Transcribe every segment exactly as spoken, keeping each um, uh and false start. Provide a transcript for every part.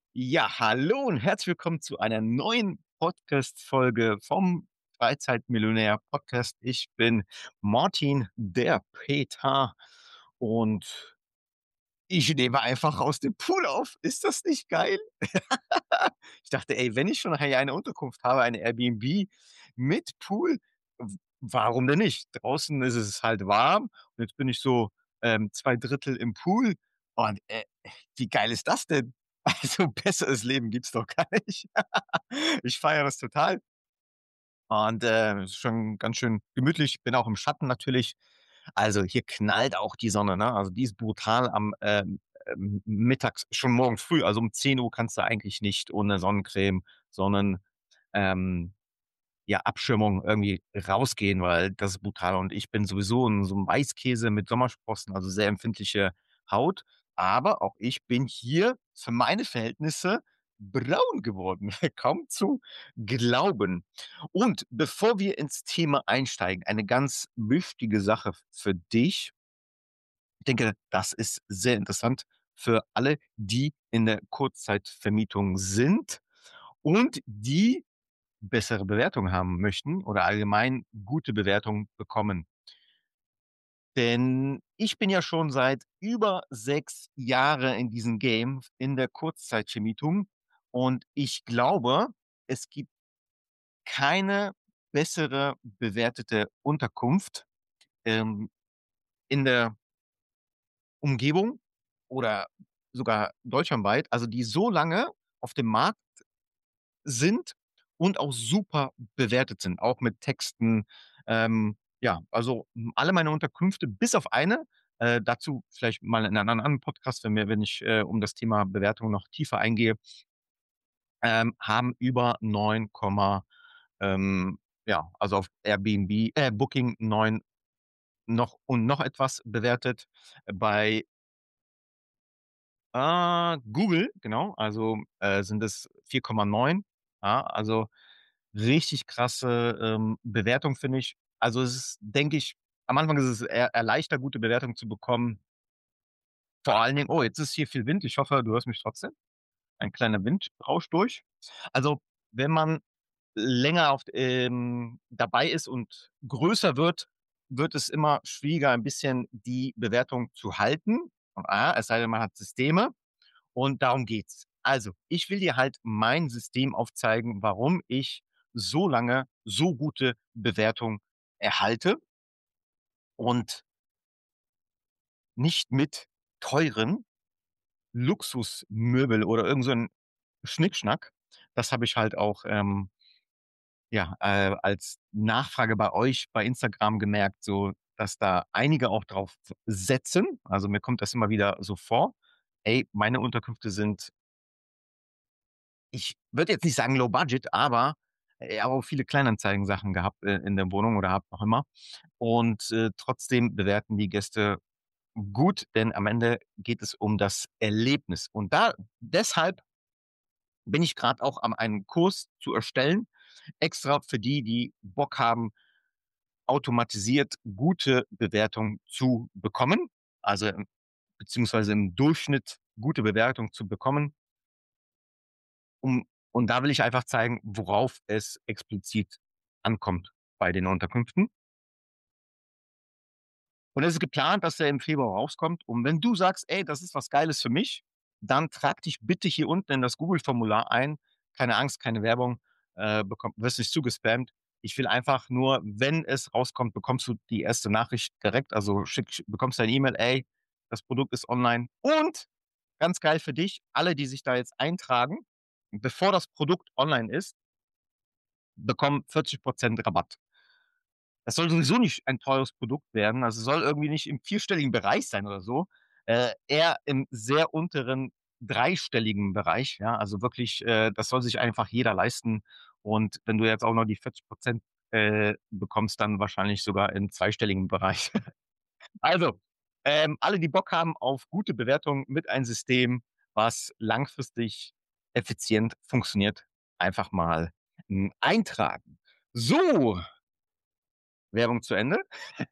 Ja, hallo und herzlich willkommen zu einer neuen Podcast-Folge vom Freizeitmillionär-Podcast. Ich bin Martin, der Peter, und ich nehme einfach aus dem Pool auf. Ist das nicht geil? Ich dachte: „Ey, wenn ich schon hier eine Unterkunft habe, eine Airbnb mit Pool, w warum denn nicht?“ Draußen ist es halt warm und jetzt bin ich so, ähm, zwei Drittel im Pool und, äh, wie geil ist das denn? Also, besseres Leben gibt's doch gar nicht. Ich feiere das total und, äh, ist schon ganz schön gemütlich. Bin auch im Schatten natürlich. Also, hier knallt auch die Sonne, ne? Also, die ist brutal am, ähm, ähm, mittags schon morgens früh. Also, um zehn Uhr kannst du eigentlich nicht ohne Sonnencreme, Sonnen ähm, ja, Abschirmung irgendwie rausgehen, weil das ist brutal. Und ich bin sowieso 'n so 'n Weißkäse mit Sommersprossen, also sehr empfindliche Haut. Aber auch ich bin hier für meine Verhältnisse braun geworden. Kaum zu glauben. Und bevor wir ins Thema einsteigen, eine ganz wichtige Sache für dich. Ich denke, das ist sehr interessant für alle, die in der Kurzzeitvermietung sind und die bessere Bewertung haben möchten oder allgemein gute Bewertungen bekommen. Denn ich bin ja schon seit über sechs Jahre in diesem Game in der Kurzzeitvermietung und ich glaube, es gibt keine bessere bewertete Unterkunft, ähm, in der Umgebung oder sogar deutschlandweit, also die so lange auf dem Markt sind und auch super bewertet sind, auch mit Texten. Ähm, ja, also, hm, alle meine Unterkünfte bis auf eine, äh, dazu vielleicht mal in 'nem anderen Podcast, wenn wir wenn ich, äh, um das Thema Bewertung noch tiefer eingehe ähm, haben über neun Komma ähm, ja, also auf Airbnb äh, Booking neun noch und noch etwas bewertet. Bei äh, Google, genau, also, äh, sind es vier Komma neun, ja, also richtig krasse, ähm, Bewertung, finde ich. Also, es ist, denke ich am Anfang ist es eher eher leichter, gute Bewertungen zu bekommen. Vor allen Dingen oh, jetzt ist hier viel Wind. Ich hoffe, du hörst mich trotzdem. Ein kleiner Wind rauscht durch. Also, wenn man länger auf ähm, dabei ist und größer wird, wird es immer schwieriger, ein bisschen die Bewertung zu halten. Ah, es sei denn, man hat Systeme und darum geht's. Also, ich will dir halt mein System aufzeigen, warum ich so lange so gute Bewertungen erhalte und nicht mit teuren Luxusmöbel oder irgend so 'n Schnickschnack. Das habe ich halt auch, ähm, ja, äh, als Nachfrage bei euch bei Instagram gemerkt, so, dass da einige auch drauf setzen. Also, mir kommt das immer wieder so vor. Ey, meine Unterkünfte sind ich würde jetzt nicht sagen Low Budget, aber, äh, auch viele Kleinanzeigen-Sachen gehabt, äh, in der Wohnung oder habe noch immer. Und, äh, trotzdem bewerten die Gäste gut, denn am Ende geht es um das Erlebnis. Und da deshalb bin ich grad auch am einen Kurs zu erstellen, extra für die, die Bock haben, automatisiert gute Bewertungen zu bekommen, also, ähm, beziehungsweise im Durchschnitt gute Bewertungen zu bekommen. Um und da will ich einfach zeigen, worauf es explizit ankommt bei den Unterkünften. Und es ist geplant, dass der im Februar rauskommt. Und wenn du sagst: „Ey, das ist was Geiles für mich“, dann trag dich bitte hier unten in das Google-Formular ein. Keine Angst, keine Werbung, äh, bekomm wirst nicht zugespammt. Ich will einfach nur, wenn es rauskommt, bekommst du die erste Nachricht direkt. Also, schick sch bekommst du eine E-Mail: „Ey, das Produkt ist online.“ Und ganz geil für dich, alle, die sich da jetzt eintragen, bevor das Produkt online ist bekommen vierzig Prozent Rabatt. Das soll sowieso nicht ein teures Produkt werden. Also, soll irgendwie nicht im vierstelligen Bereich sein oder so, äh, eher im sehr unteren dreistelligen Bereich, ja? Also, wirklich, äh, das soll sich einfach jeder leisten. Und wenn du jetzt auch noch die vierzig Prozent, äh, bekommst, dann wahrscheinlich sogar im zweistelligen Bereich. Also, ähm, alle, die Bock haben auf gute Bewertungen mit einem System, was langfristig effizient funktioniert, einfach mal, hm, eintragen. So Werbung zu Ende.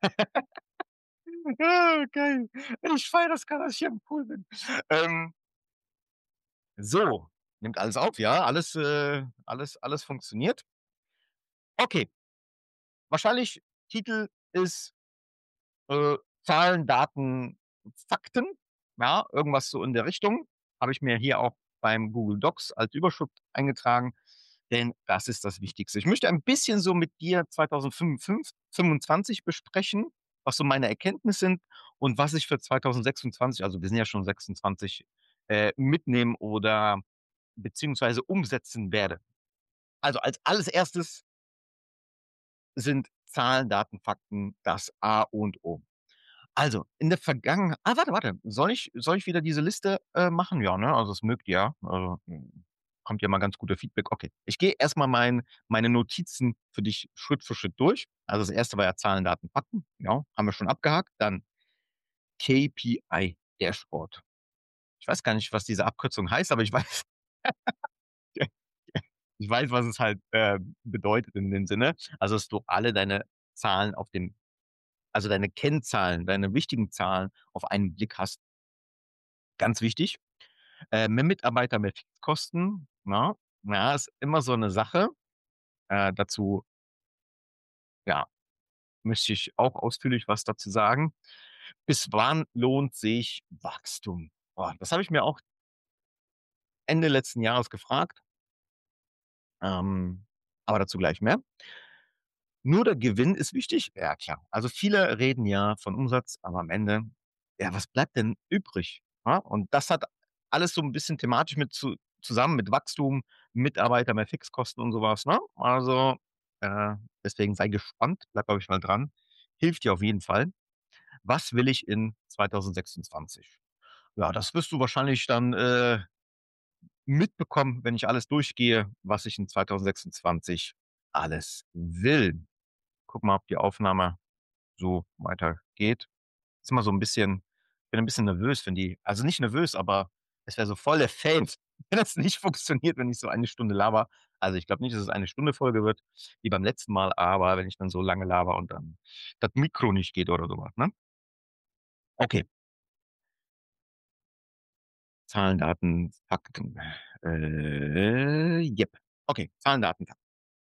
Ah, geil. Ich feiere das grad, dass ich hier im Pool bin. Ähm so. Nimmt alles auf, ja, alles, äh alles alles funktioniert. Okay, wahrscheinlich Titel ist, äh, Zahlen, Daten, Fakten, ja, irgendwas so in der Richtung. Habe ich mir hier auch beim Google Docs als Überschrift eingetragen, denn das ist das Wichtigste. Ich möchte ein bisschen so mit dir zweitausendfünfundfünf fünfundzwanzig besprechen, was so meine Erkenntnisse sind und was ich für zweitausendsechsundzwanzig, also wir sind ja schon sechsundzwanzig, äh, mitnehmen oder beziehungsweise umsetzen werde. Also als alles Erstes sind Zahlen, Daten, Fakten das A und O. Also, in der Vergangenheit. ah, warte, warte. Soll ich soll ich wieder diese Liste, äh, machen? Ja, ne? Also, das mögt ihr ja. Also, hm, kommt ja mal ganz guter Feedback. Okay. Ich gehe erst mal mein meine Notizen für dich Schritt für Schritt durch. Also, das erste war ja Zahlen, Daten, Fakten. Ja, haben wir schon abgehakt. Dann K P I Dashboard. Ich weiß gar nicht, was diese Abkürzung heißt, aber ich weiß ich weiß, was es halt, äh, bedeutet in dem Sinne. Also, dass du alle deine Zahlen auf dem also, deine Kennzahlen, deine wichtigen Zahlen auf einen Blick hast. Ganz wichtig. Äh, mehr Mitarbeiter, mehr Fixkosten, ne? Ja, ist immer so 'ne Sache. Äh, dazu, ja, möchte ich auch ausführlich was dazu sagen. Bis wann lohnt sich Wachstum? Boah, das habe ich mir auch Ende letzten Jahres gefragt, ähm, aber dazu gleich mehr. Nur der Gewinn ist wichtig? Ja, klar. Also, viele reden ja von Umsatz, aber am Ende, ja, was bleibt denn übrig, ne? Und das hat alles so 'n bisschen thematisch mit zu zusammen mit Wachstum, Mitarbeiter, mehr Fixkosten und so was, ne? Also, äh, deswegen sei gespannt, bleib auf jeden Fall dran. Hilft dir auf jeden Fall. Was will ich in zweitausendsechsundzwanzig? Ja, das wirst du wahrscheinlich dann, äh, mitbekommen, wenn ich alles durchgehe, was ich in zweitausendsechsundzwanzig alles will. Guck mal, ob die Aufnahme so weitergeht. Ist immer so 'n bisschen ich bin 'n bisschen nervös, wenn die also nicht nervös, aber es wäre so voll der Fail, wenn das nicht funktioniert, wenn ich so eine Stunde laber. Also, ich glaube nicht, dass es eine Stunde Folge wird wie beim letzten Mal, aber wenn ich dann so lange laber und dann das Mikro nicht geht oder so was, ne? Okay, Zahlen, Daten, Fakten. Äh, jep. Okay, Zahlen, Daten, Fakten.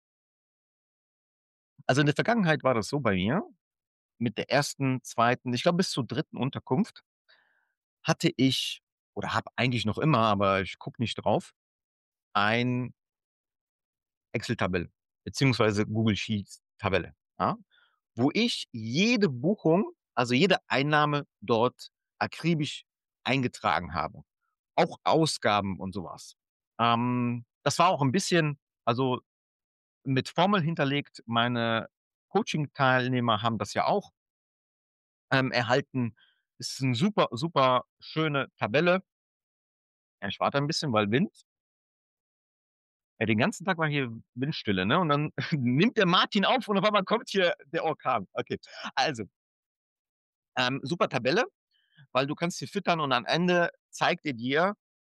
Also, in der Vergangenheit war das so bei mir, mit der ersten, zweiten, ich glaube bis zur dritten Unterkunft hatte ich oder habe eigentlich noch immer, aber ich gucke nicht drauf, ein Excel-Tabelle beziehungsweise Google Sheets-Tabelle, ja, wo ich jede Buchung, also jede Einnahme dort akribisch eingetragen habe, auch Ausgaben und so was. Ähm, das war auch 'n bisschen, also, mit Formeln hinterlegt. Meine Coaching-Teilnehmer haben das ja auch, ähm, erhalten. Ist 'n super, super schöne Tabelle. Ja, ich warte ein bisschen, weil Wind. Ja, den ganzen Tag war hier Windstille, ne? Und dann nimmt der Martin auf und auf einmal kommt hier der Orkan. Okay. Also, ähm, super Tabelle, weil du kannst sie füttern und am Ende zeigt er dir,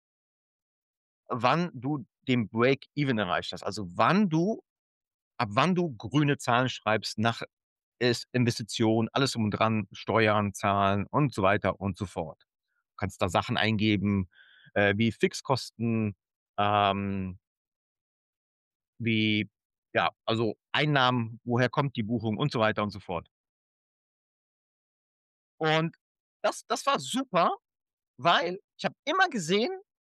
wann du den Break-Even erreicht hast. Also, wann du ab wann du grüne Zahlen schreibst nach ist Investition, alles drum und dran, Steuern zahlen und so weiter und so fort. Du kannst da Sachen eingeben, äh, wie Fixkosten, ähm wie, ja, also Einnahmen, woher kommt die Buchung und so weiter und so fort. Und das das war super, weil ich habe immer gesehen,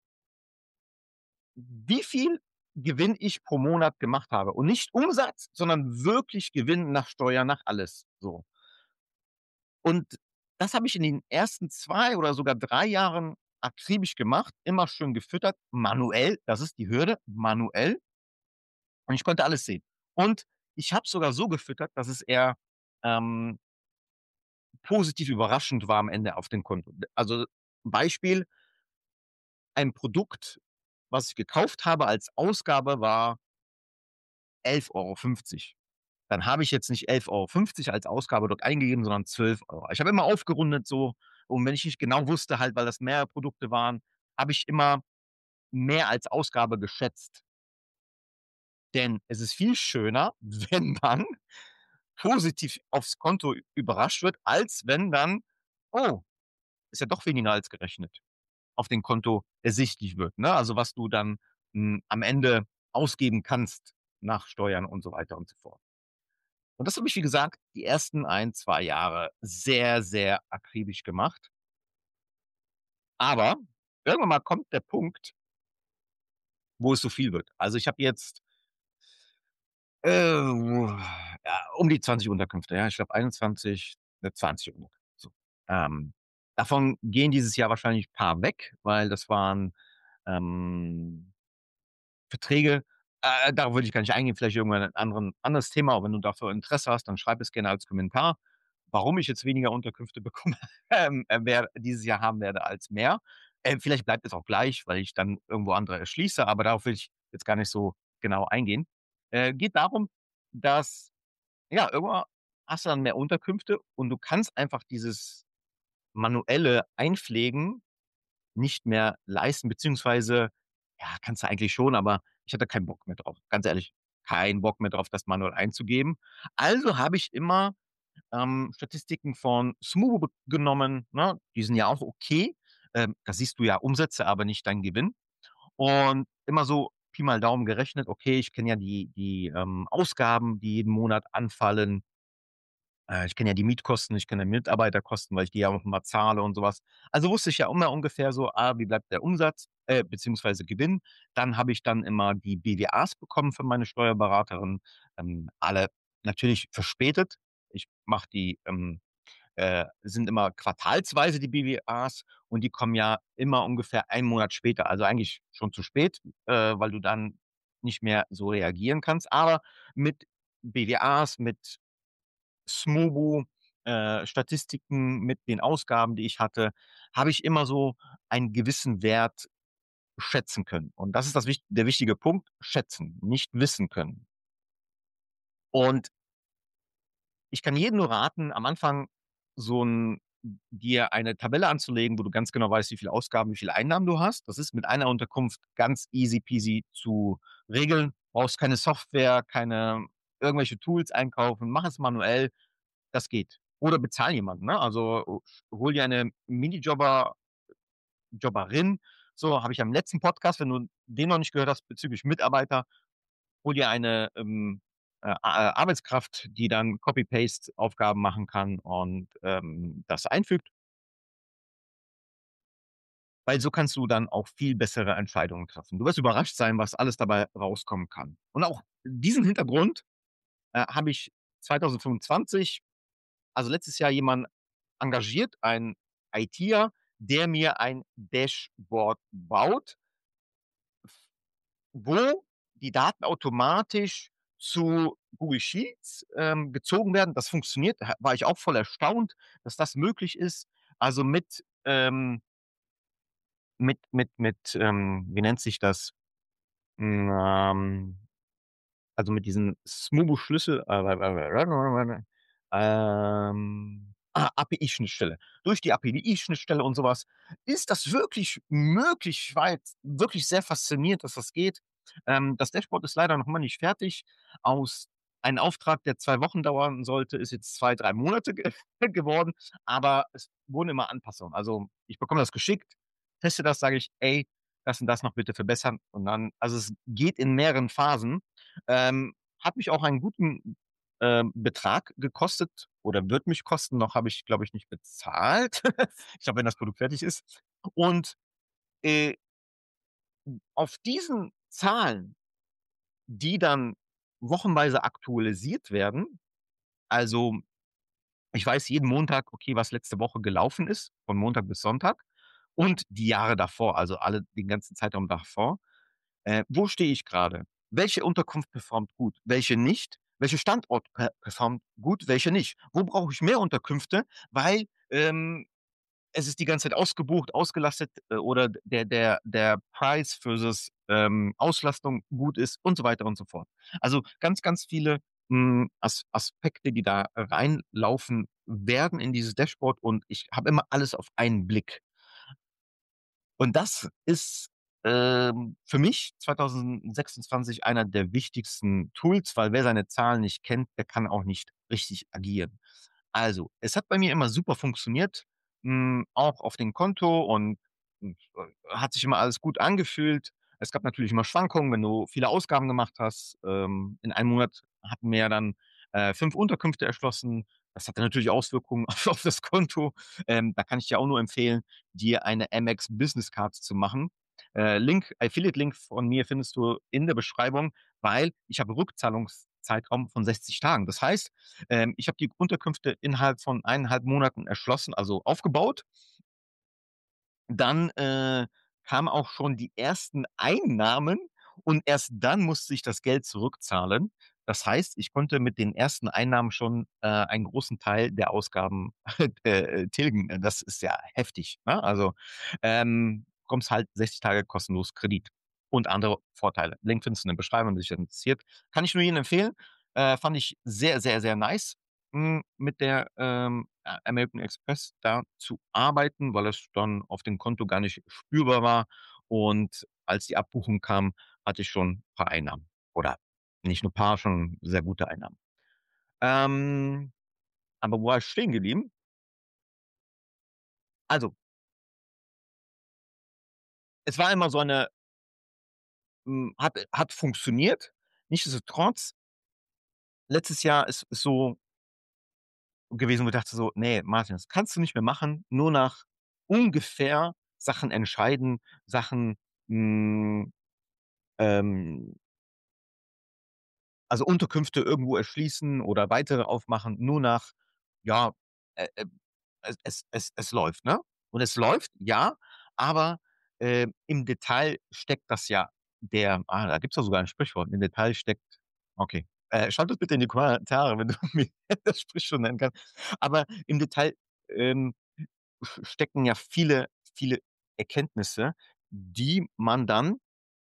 wie viel Gewinn ich pro Monat gemacht habe und nicht Umsatz, sondern wirklich Gewinn nach Steuer, nach alles, so. Und das habe ich in den ersten zwei oder sogar drei Jahren akribisch gemacht, immer schön gefüttert, manuell, das ist die Hürde, manuell, und ich konnte alles sehen. Und ich habe sogar so gefüttert, dass es eher, ähm positiv überraschend war am Ende auf dem Konto. Also, Beispiel, ein Produkt, was ich gekauft habe als Ausgabe, war elf Euro fünfzig. Dann habe ich jetzt nicht elf Euro fünfzig als Ausgabe dort eingegeben, sondern zwölf Euro. Ich habe immer aufgerundet so, und wenn ich nicht genau wusste halt, weil das mehrere Produkte waren, habe ich immer mehr als Ausgabe geschätzt. Denn es ist viel schöner, wenn man positiv aufs Konto überrascht wird, als wenn dann: „Oh, ist ja doch weniger als gerechnet." Auf dem Konto ersichtlich wird, ne? Also, was du dann hm, am Ende ausgeben kannst nach Steuern und so weiter und so fort. Und das habe ich, wie gesagt, die ersten ein, zwei Jahre sehr, sehr akribisch gemacht. Aber irgendwann mal kommt der Punkt, wo es zu viel wird. Also, ich habe jetzt, äh, ja, um die zwanzig Unterkünfte, ja. Ich glaube einundzwanzig, ne, zwanzig Unterkünfte, so. Ähm, davon gehen dieses Jahr wahrscheinlich paar weg, weil das waren, ähm Verträge, äh, darauf würde ich gar nicht eingehen, vielleicht irgendwann ein anderen anderes Thema, aber wenn du dafür Interesse hast, dann schreib es gerne als Kommentar, warum ich jetzt weniger Unterkünfte bekomme, ähm, äh, wer dieses Jahr haben werde als mehr. Äh, vielleicht bleibt es auch gleich, weil ich dann irgendwo andere erschließe, aber darauf will ich jetzt gar nicht so genau eingehen. Äh, geht darum, dass ja, irgendwann hast du dann mehr Unterkünfte und du kannst einfach dieses manuelle Einpflegen nicht mehr leisten, beziehungsweise, ja, kannst du eigentlich schon, aber ich hatte keinen Bock mehr drauf. Ganz ehrlich, keinen Bock mehr drauf, das manuell einzugeben. Also habe ich immer, ähm, Statistiken von Smoobu be genommen, ne? Die sind ja auch okay. Ähm, da siehst du ja Umsätze, aber nicht deinen Gewinn. Und immer so Pi mal Daumen gerechnet, okay, ich kenne ja die die, ähm, Ausgaben, die jeden Monat anfallen. Äh, ich kenne ja die Mietkosten, ich kenne ja Mitarbeiterkosten, weil ich die ja auch immer zahle und so was. Also, wusste ich ja immer ungefähr so, ah, wie bleibt der Umsatz, äh, beziehungsweise Gewinn. Dann habe ich dann immer die B W As bekommen von meiner Steuerberaterin, ähm, alle natürlich verspätet. Ich mache die, ähm, äh sind immer quartalsweise die B W As und die kommen ja immer ungefähr einen Monat später, also eigentlich schon zu spät, äh, weil du dann nicht mehr so reagieren kannst. Aber mit B W As, mit Smubu, äh, Statistiken mit den Ausgaben, die ich hatte, habe ich immer so einen gewissen Wert schätzen können. Und das ist das wich der wichtige Punkt, schätzen, nicht wissen können. Und ich kann jedem nur raten, am Anfang so 'n dir eine Tabelle anzulegen, wo du ganz genau weißt, wie viele Ausgaben, wie viele Einnahmen du hast. Das ist mit einer Unterkunft ganz easy peasy zu regeln. Brauchst keine Software, keine irgendwelche Tools einkaufen. Mach es manuell. Das geht. Oder bezahl jemanden, ne? Also, hol dir eine Minijobber Jobberin. So, habe ich ja im letzten Podcast, wenn du den noch nicht gehört hast bezüglich Mitarbeiter, hol dir eine, ähm, äh, A Arbeitskraft, die dann Copy Paste Aufgaben machen kann und, ähm, das einfügt, weil so kannst du dann auch viel bessere Entscheidungen treffen. Du wirst überrascht sein, was alles dabei rauskommen kann. Und auch diesen Hintergrund, äh, habe ich zwanzig fünfundzwanzig, also letztes Jahr, jemanden engagiert, einen ITler, der mir ein Dashboard baut, wo die Daten automatisch zu Google Sheets, ähm, gezogen werden. Das funktioniert, ha war ich auch voll erstaunt, dass das möglich ist. Also mit, ähm mit mit mit, ähm, wie nennt sich das? Hm, ähm also, mit diesen Smubu-Schlüssel, äh, ähm, ah, A P I-Schnittstelle. Durch die A P I-Schnittstelle und so was ist das wirklich möglich. Ich war jetzt wirklich sehr fasziniert, dass das geht. Ähm, das Dashboard ist leider noch mal nicht fertig. Aus ein Auftrag, der zwei Wochen dauern sollte, ist jetzt zwei, drei Monate ge geworden, aber es wurden immer Anpassungen. Also, ich bekomme das geschickt, teste das, sage ich: „Ey, das und das noch bitte verbessern." Und dann, also, es geht in mehreren Phasen. Ähm, hat mich auch einen guten, ähm, Betrag gekostet oder wird mich kosten. Noch habe ich, glaube ich, nicht bezahlt. Ich glaube, wenn das Produkt fertig ist. Und, äh, auf diesen Zahlen, die dann wochenweise aktualisiert werden, also, ich weiß jeden Montag, okay, was letzte Woche gelaufen ist, von Montag bis Sonntag und die Jahre davor, also alle den ganzen Zeitraum davor. Äh, wo stehe ich gerade? Welche Unterkunft performt gut, welche nicht? Welcher Standort per performt gut, welche nicht? Wo brauche ich mehr Unterkünfte, weil, ähm, es ist die ganze Zeit ausgebucht, ausgelastet, äh, oder der der der Preis versus, ähm, Auslastung gut ist und so weiter und so fort. Also, ganz, ganz viele, hm, As Aspekte, die da reinlaufen werden in dieses Dashboard und ich habe immer alles auf einen Blick. Und das ist, ähm, für mich zwanzig sechsundzwanzig einer der wichtigsten Tools, weil wer seine Zahlen nicht kennt, der kann auch nicht richtig agieren. Also, es hat bei mir immer super funktioniert, hm, auch auf dem Konto und und, äh, hat sich immer alles gut angefühlt. Es gab natürlich immer Schwankungen, wenn du viele Ausgaben gemacht hast. Ähm, in einem Monat hatten wir ja dann, äh, fünf Unterkünfte erschlossen. Das hatte natürlich Auswirkungen auf auf das Konto. Ähm, da kann ich dir auch nur empfehlen, dir eine Amex Business Card zu machen. Äh, Link Affiliate-Link von mir findest du in der Beschreibung, weil ich habe Rückzahlungszeitraum von sechzig Tagen. Das heißt, ähm, ich habe die Unterkünfte innerhalb von eineinhalb Monaten erschlossen, also aufgebaut. Dann, äh, kamen auch schon die ersten Einnahmen und erst dann musste ich das Geld zurückzahlen. Das heißt, ich konnte mit den ersten Einnahmen schon, äh, einen großen Teil der Ausgaben, äh, tilgen. Äh, das ist ja heftig, ne? Also, ähm, bekommst halt sechzig Tage kostenlos Kredit und andere Vorteile. Link findest du in der Beschreibung, wenn dich das interessiert. Kann ich nur jedem empfehlen. Äh, fand ich sehr, sehr, sehr nice, hm, mit der, ähm, A American Express da zu arbeiten, weil es dann auf dem Konto gar nicht spürbar war. Und als die Abbuchung kam, hatte ich schon paar Einnahmen oder nicht nur paar, schon sehr gute Einnahmen. Ähm, aber wo war ich stehen geblieben? Also, es war immer so eine hm, hat hat funktioniert. Nichtsdestotrotz, letztes Jahr ist ist so gewesen, wo ich dachte so: „Ne, Martin, das kannst du nicht mehr machen, nur nach ungefähr Sachen entscheiden, Sachen, hm, ähm also Unterkünfte irgendwo erschließen oder weitere aufmachen, nur nach, ja, äh, äh, es es es es läuft, ne? Und es läuft, ja, aber, äh, im Detail steckt das ja der ah, da gibt's doch sogar ein Sprichwort: „Im Detail steckt“, okay. Äh, schreib das bitte in die Kommentare, wenn du mir das Sprichwort nennen kannst. Aber im Detail, ähm, sch stecken ja viele, viele Erkenntnisse, die man dann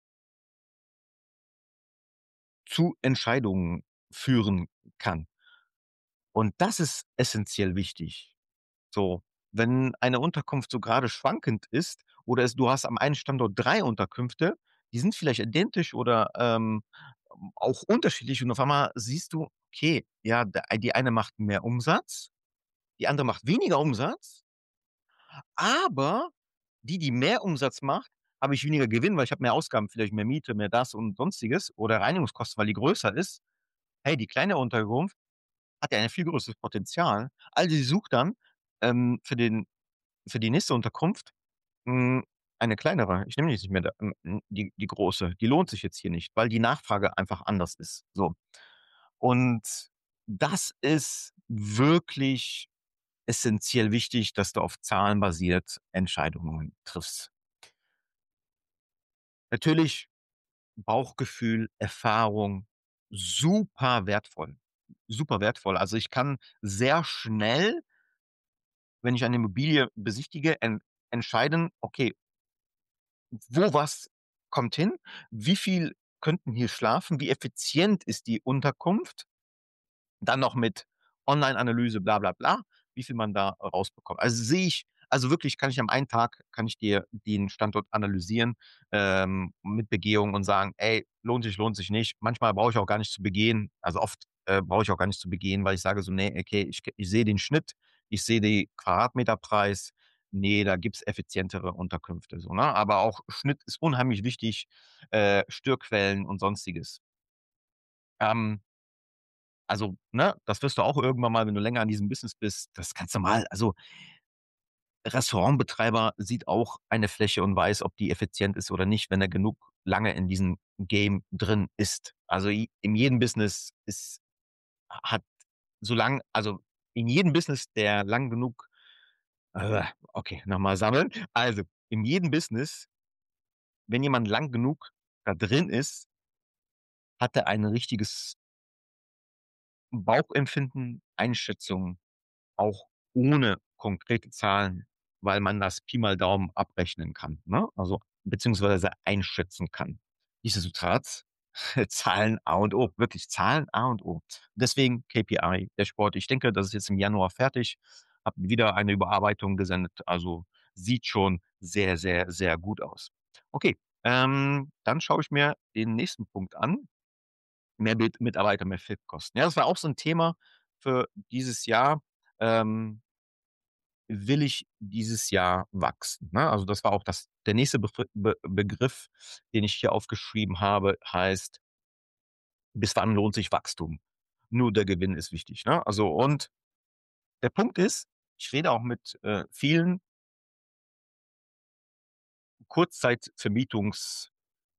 zu Entscheidungen führen kann. Und das ist essenziell wichtig. So, wenn eine Unterkunft so gerade schwankend ist oder es du hast am einen Standort drei Unterkünfte, die sind vielleicht identisch oder, ähm, auch unterschiedlich und auf einmal siehst du, okay, ja, der die eine macht mehr Umsatz, die andere macht weniger Umsatz, aber die, die mehr Umsatz macht, habe ich weniger Gewinn, weil ich habe mehr Ausgaben, vielleicht mehr Miete, mehr das und Sonstiges oder Reinigungskosten, weil die größer ist. Hey, die kleine Unterkunft hat ja ein viel größeres Potenzial. Also, sie sucht dann, ähm, für den für die nächste Unterkunft, hm, eine kleinere. Ich nehme jetzt nicht mehr da hm, hm, die die große. Die lohnt sich jetzt hier nicht, weil die Nachfrage einfach anders ist, so. Und das ist wirklich essenziell wichtig, dass du auf Zahlen basiert Entscheidungen triffst. Natürlich Bauchgefühl, Erfahrung, super wertvoll, super wertvoll. Also, ich kann sehr schnell, wenn ich eine Immobilie besichtige, en entscheiden: „Okay, wo was kommt hin? Wie viel könnten hier schlafen? Wie effizient ist die Unterkunft?“ Dann noch mit Online-Analyse, bla bla bla, wie viel man da rausbekommt. Also, sehe ich also wirklich kann ich am einen Tag kann ich dir den Standort analysieren, ähm, mit Begehung und sagen: „Ey, lohnt sich, lohnt sich nicht.“ Manchmal brauche ich auch gar nicht zu begehen. Also, oft, äh, brauche ich auch gar nicht zu begehen, weil ich sage so: „Ne, okay, ich ich sehe den Schnitt, ich sehe den Quadratmeterpreis. Ne, da gibt's effizientere Unterkünfte“, so, ne? Aber auch Schnitt ist unheimlich wichtig, äh, Störquellen und Sonstiges. Ähm also, ne, das wirst du auch irgendwann mal, wenn du länger in diesem Business bist, das ist ganz normal. Also, Restaurantbetreiber sieht auch eine Fläche und weiß, ob die effizient ist oder nicht, wenn er genug lange in diesem Game drin ist. Also, i in jedem Business ist hat solang also, in jedem Business, der lang genug äh, okay, noch mal sammeln. Also, in jedem Business, wenn jemand lang genug da drin ist, hat er ein richtiges Bauchempfinden, Einschätzung. Auch ohne konkrete Zahlen, weil man das Pi mal Daumen abrechnen kann, ne? Also, beziehungsweise einschätzen kann. Nichtsdestotrotz, Zahlen A und O, wirklich Zahlen A und O. Deswegen K P I, der Sport. Ich denke, das ist jetzt im Januar fertig, habe wieder eine Überarbeitung gesendet, also sieht schon sehr, sehr, sehr gut aus. Okay, ähm, dann schaue ich mir den nächsten Punkt an. Mehr Mit Mitarbeiter, mehr Fixkosten. Ja, das war auch so 'n Thema für dieses Jahr. Ähm, will ich dieses Jahr wachsen, ne? Also, das war auch das der nächste Begr Be Begriff, den ich hier aufgeschrieben habe, heißt: „Bis wann lohnt sich Wachstum?“ Nur der Gewinn ist wichtig, ne? Also, und der Punkt ist, ich rede auch mit, äh, vielen Kurzzeitvermietungs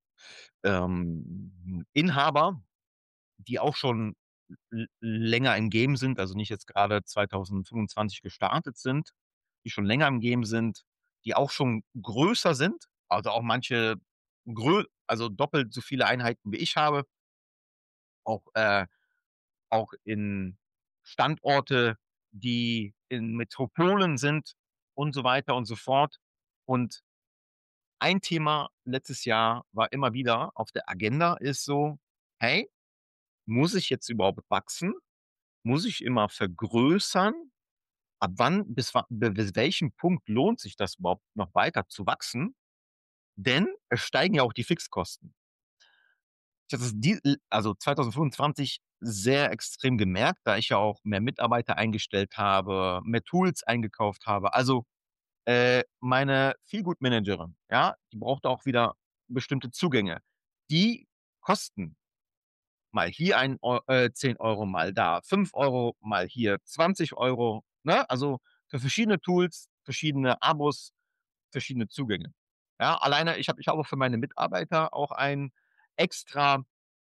ähm, Inhaber, die auch schon l länger im Game sind, also nicht jetzt grade zweitausendfünfundzwanzig gestartet sind, die schon länger im Game sind, die auch schon größer sind, also auch manche grö also doppelt so viele Einheiten wie ich habe, auch, äh auch in Standorte, die in Metropolen sind und so weiter und so fort. Und ein Thema letztes Jahr war immer wieder auf der Agenda, ist so: „Hey, muss ich jetzt überhaupt wachsen? Muss ich immer vergrößern? Ab wann bis wa bi bis welchem Punkt lohnt sich das überhaupt noch weiter zu wachsen?“ Denn es steigen ja auch die Fixkosten. Ich habe das die l also zweitausendfünfundzwanzig sehr extrem gemerkt, da ich ja auch mehr Mitarbeiter eingestellt habe, mehr Tools eingekauft habe. Also, äh, meine Feelgood-Managerin, ja, die brauchte auch wieder bestimmte Zugänge. Die kosten mal hier ein Eu äh, zehn Euro, mal da fünf Euro, mal hier zwanzig Euro, ne? Also, für verschiedene Tools, verschiedene Abos, verschiedene Zugänge. Ja, alleine ich habe ich habe auch für meine Mitarbeiter auch ein extra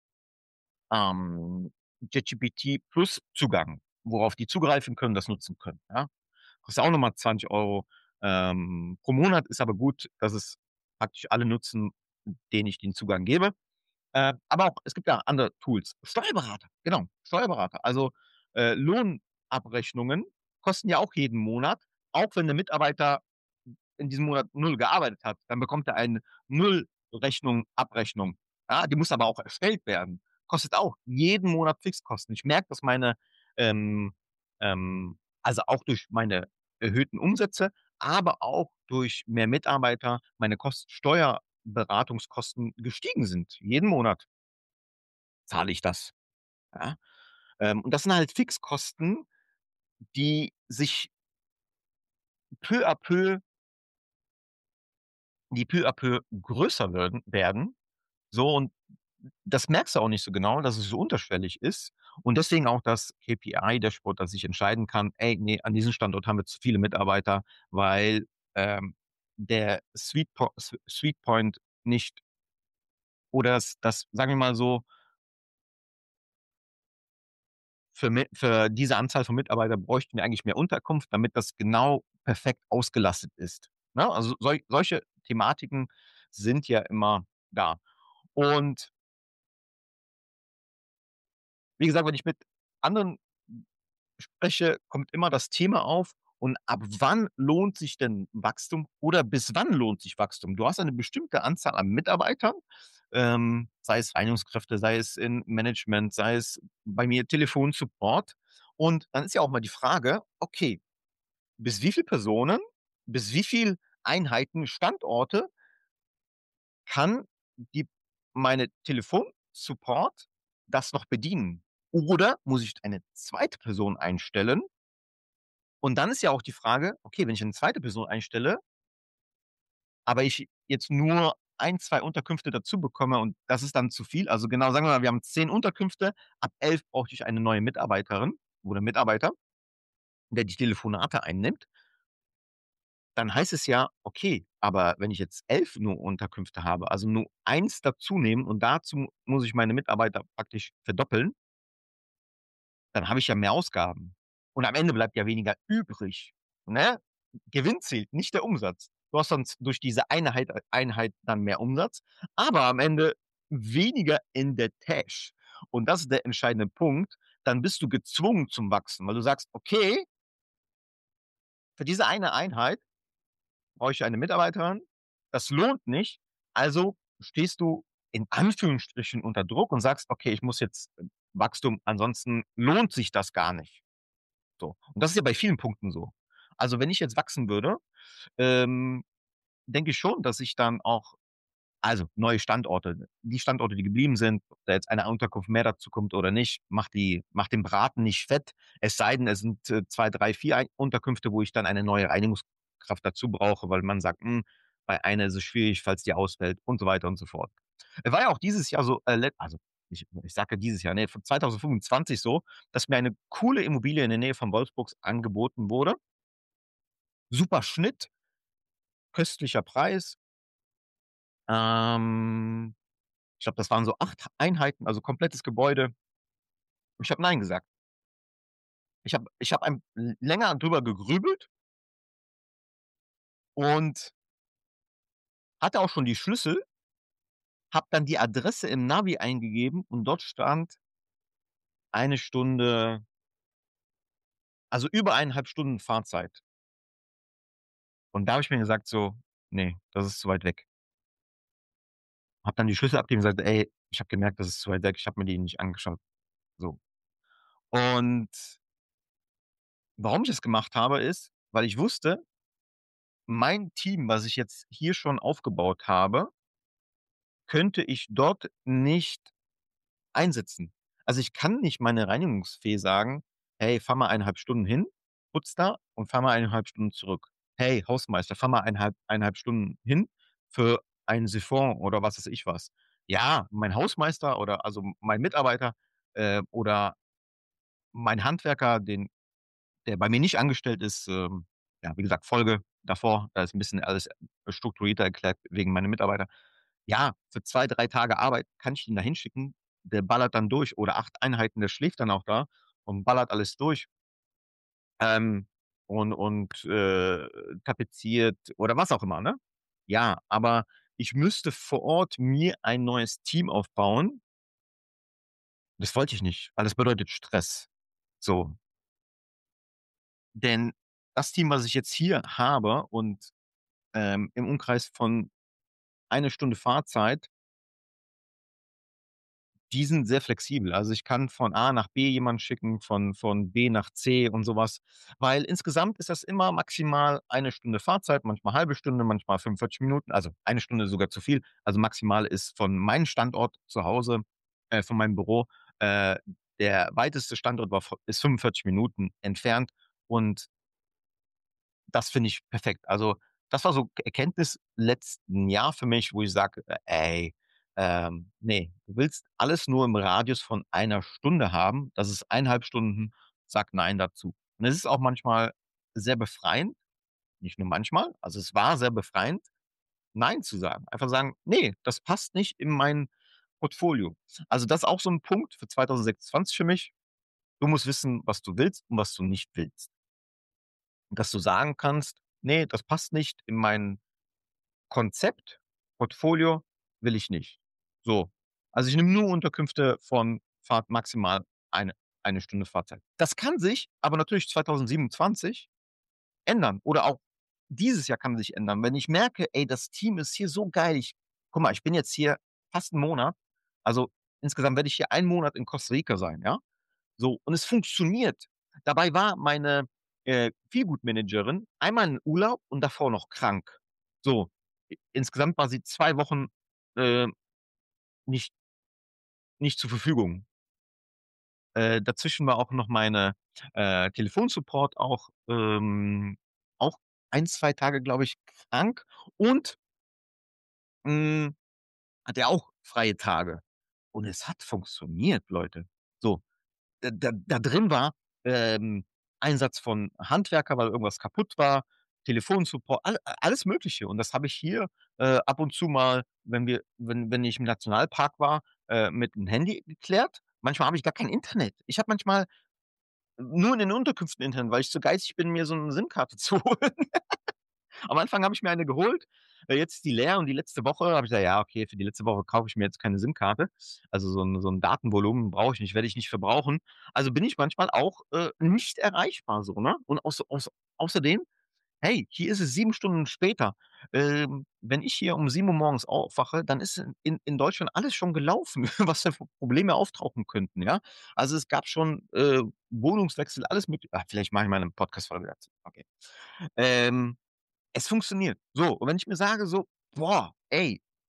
ähm, ChatGPT Plus Zugang, worauf die zugreifen können, das nutzen können, ja? Kostet auch noch mal zwanzig Euro ähm, pro Monat, ist aber gut, dass es praktisch alle nutzen, denen ich den Zugang gebe. Äh, aber auch es gibt ja andere Tools. Steuerberater, genau, Steuerberater. Also, äh, Lohnabrechnungen kosten ja auch jeden Monat, auch wenn der Mitarbeiter in diesem Monat null gearbeitet hat, dann bekommt er eine Null-Rechnung Abrechnung. Ja, die muss aber auch erstellt werden. Kostet auch jeden Monat Fixkosten. Ich merke, dass meine, ähm, ähm also auch durch meine erhöhten Umsätze, aber auch durch mehr Mitarbeiter meine Kost Steuerberatungskosten gestiegen sind. Jeden Monat zahle ich das, ja? Ähm, und das sind halt Fixkosten, die sich peu à peu die peu à peu größer würden werden. So, und das merkst du auch nicht so genau, dass es so unterschwellig ist. Und deswegen auch das K P I-Dashboard, dass ich entscheiden kann: „Ey, ne, an diesem Standort haben wir zu viele Mitarbeiter, weil, ähm, der Sweet Po S Sweet Point nicht oder das das sagen wir mal so für mi für diese Anzahl von Mitarbeitern bräuchten wir eigentlich mehr Unterkunft, damit das genau perfekt ausgelastet ist“, ne? Also, sol solche Thematiken sind ja immer da. Und wie gesagt, wenn ich mit anderen spreche, kommt immer das Thema auf: „Und ab wann lohnt sich denn Wachstum oder bis wann lohnt sich Wachstum?“ Du hast eine bestimmte Anzahl an Mitarbeitern, ähm, sei es Reinigungskräfte, sei es in Management, sei es bei mir Telefonsupport. Und dann ist ja auch mal die Frage: „Okay, bis wie viel Personen, bis wie viel Einheiten, Standorte kann die meine Telefonsupport das noch bedienen? Oder muss ich eine zweite Person einstellen?“ Und dann ist ja auch die Frage: „Okay, wenn ich eine zweite Person einstelle“ „aber ich jetzt nur ein, zwei Unterkünfte dazu bekomme und das ist dann zu viel“, also genau, sagen wir mal, wir haben zehn Unterkünfte, ab elf brauchte ich eine neue Mitarbeiterin oder Mitarbeiter, der die Telefonate einnimmt. Dann heißt es ja: „Okay, aber wenn ich jetzt elf nur Unterkünfte habe, also nur eins dazu nehmen und dazu muss ich meine Mitarbeiter praktisch verdoppeln“ „dann habe ich ja mehr Ausgaben. Und am Ende bleibt ja weniger übrig“, ne? Gewinn zählt, nicht der Umsatz. Du hast sonst durch diese eine Heit Einheit dann mehr Umsatz, aber am Ende weniger in der Tasche. Und das ist der entscheidende Punkt. Dann bist du gezwungen zum Wachsen, weil du sagst: „Okay“ „für diese eine Einheit brauche ich eine Mitarbeiterin. Das lohnt nicht.“ Also stehst du in Anführungsstrichen unter Druck und sagst: „Okay, ich muss jetzt Wachstum, ansonsten lohnt sich das gar nicht.“ So. Und das ist ja bei vielen Punkten so. Also, wenn ich jetzt wachsen würde, ähm, denke ich schon, dass ich dann auch Also, neue Standorte. Die Standorte, die geblieben sind, ob da jetzt eine Unterkunft mehr dazu kommt oder nicht, macht die macht den Braten nicht fett. Es sei denn, es sind, äh, zwei, drei, vier Ei Unterkünfte, wo ich dann eine neue Reinigungskraft dazu brauche, weil man sagt: „Hm, bei einer ist es schwierig, falls die ausfällt“ und so weiter und so fort. Es war ja auch dieses Jahr so, äh, let also, ich ich sage ja dieses Jahr, ne, von zwanzig fünfundzwanzig so, dass mir eine coole Immobilie in der Nähe von Wolfsburg angeboten wurde. Super Schnitt, köstlicher Preis. Ähm Ich glaube, das waren so acht Einheiten, also komplettes Gebäude. Und ich habe nein gesagt. Ich habe ich habe ein l länger drüber gegrübelt und hatte auch schon die Schlüssel, habe dann die Adresse im Navi eingegeben und dort stand eine Stunde, also über eineinhalb Stunden Fahrzeit. Und da habe ich mir gesagt so: „Ne, das ist zu weit weg.“ Habe dann die Schlüssel abgegeben und gesagt: „Ey, ich habe gemerkt, das ist zu weit weg.“ Ich habe mir die nicht angeschaut, so. Und warum ich das gemacht habe, ist, weil ich wusste, mein Team, was ich jetzt hier schon aufgebaut habe, könnte ich dort nicht einsetzen. Also, ich kann nicht meine Reinigungsfee sagen: „Hey, fahr mal eineinhalb Stunden hin, putz da und fahr mal eineinhalb Stunden zurück. Hey, Hausmeister, fahr mal eineinhalb eineinhalb Stunden hin für ein Siphon“ oder was weiß ich was. Ja, mein Hausmeister oder also mein Mitarbeiter, äh, oder mein Handwerker, den der bei mir nicht angestellt ist, ähm, ja, wie gesagt, Folge davor, da ist 'n bisschen alles strukturierter erklärt wegen meiner Mitarbeiter. Ja, für zwei, drei Tage Arbeit kann ich ihn da hinschicken. Der ballert dann durch oder acht Einheiten, der schläft dann auch da und ballert alles durch, ähm, und und, äh, tapeziert oder was auch immer, ne? Ja, aber ich müsste vor Ort mir ein neues Team aufbauen. Das wollte ich nicht, weil das bedeutet Stress. So, denn das Team, was ich jetzt hier habe und, ähm, im Umkreis von eine Stunde Fahrzeit, die sind sehr flexibel. Also, ich kann von A nach B jemanden schicken, von von B nach C und so was, weil insgesamt ist das immer maximal eine Stunde Fahrzeit, manchmal halbe Stunde, manchmal fünfundvierzig Minuten, also eine Stunde sogar zu viel. Also, maximal ist von meinem Standort zu Hause, äh, von meinem Büro, äh, der weiteste Standort war vo ist fünfundvierzig Minuten entfernt und das finde ich perfekt. Also, das war so Erkenntnis letzten Jahr für mich, wo ich sage: „Äh, ey, ähm, ne, du willst alles nur im Radius von einer Stunde haben. Das ist eineinhalb Stunden, sag nein dazu.“ Und es ist auch manchmal sehr befreiend, nicht nur manchmal, also, es war sehr befreiend, nein zu sagen. Einfach sagen: „Ne, das passt nicht in mein Portfolio.“ Also, das ist auch so 'n Punkt für zwanzig sechsundzwanzig für mich. Du musst wissen, was du willst und was du nicht willst. Dass du sagen kannst: „Ne, das passt nicht in mein Konzept, Portfolio will ich nicht.“ So. Also, ich nehme nur Unterkünfte von Fahrt maximal eine eine Stunde Fahrzeit. Das kann sich aber natürlich zwanzig siebenundzwanzig ändern oder auch dieses Jahr kann sich ändern. Wenn ich merke: „Ey, das Team ist hier so geil.“ Ich guck mal, ich bin jetzt hier fast 'n Monat. Also, insgesamt werde ich hier einen Monat in Costa Rica sein, ja? So, und es funktioniert. Dabei war meine, äh, Feelgood-Managerin einmal in Urlaub und davor noch krank. So, i insgesamt war sie zwei Wochen, äh, nicht nicht zur Verfügung. Äh, dazwischen war auch noch meine, äh, Telefonsupport auch, ähm auch ein zwei Tage, glaube ich, krank und, hm, hatte auch freie Tage. Und es hat funktioniert, Leute. So. Da da da drin war, ähm, Einsatz von Handwerker, weil irgendwas kaputt war, Telefonsupport, all alles Mögliche. Und das habe ich hier, äh, ab und zu mal, wenn wir wenn wenn ich im Nationalpark war, äh, mit 'm Handy geklärt. Manchmal habe ich gar kein Internet. Ich habe manchmal nur in den Unterkünften Internet, weil ich zu geizig bin, mir so 'ne SIM-Karte zu holen. Am Anfang habe ich mir eine geholt, äh, jetzt ist die leer und die letzte Woche habe ich gesagt: „Ja, okay, für die letzte Woche kaufe ich mir jetzt keine SIM-Karte.“ Also, so 'n so 'n Datenvolumen brauche ich nicht, werde ich nicht verbrauchen. Also, bin ich manchmal auch, äh, nicht erreichbar so, ne? Und außer außer außerdem, hey, hier ist es sieben Stunden später. Ähm, wenn ich hier um sieben Uhr morgens aufwache, dann ist in in in Deutschland alles schon gelaufen, was da für Probleme auftauchen könnten, ja? Also, es gab schon, äh, Wohnungswechsel, alles mögli ah, vielleicht mache ich mal 'ne Podcast-Folge dazu. Okay. Ähm es funktioniert. So, und wenn ich mir sage so: „Boah, ey,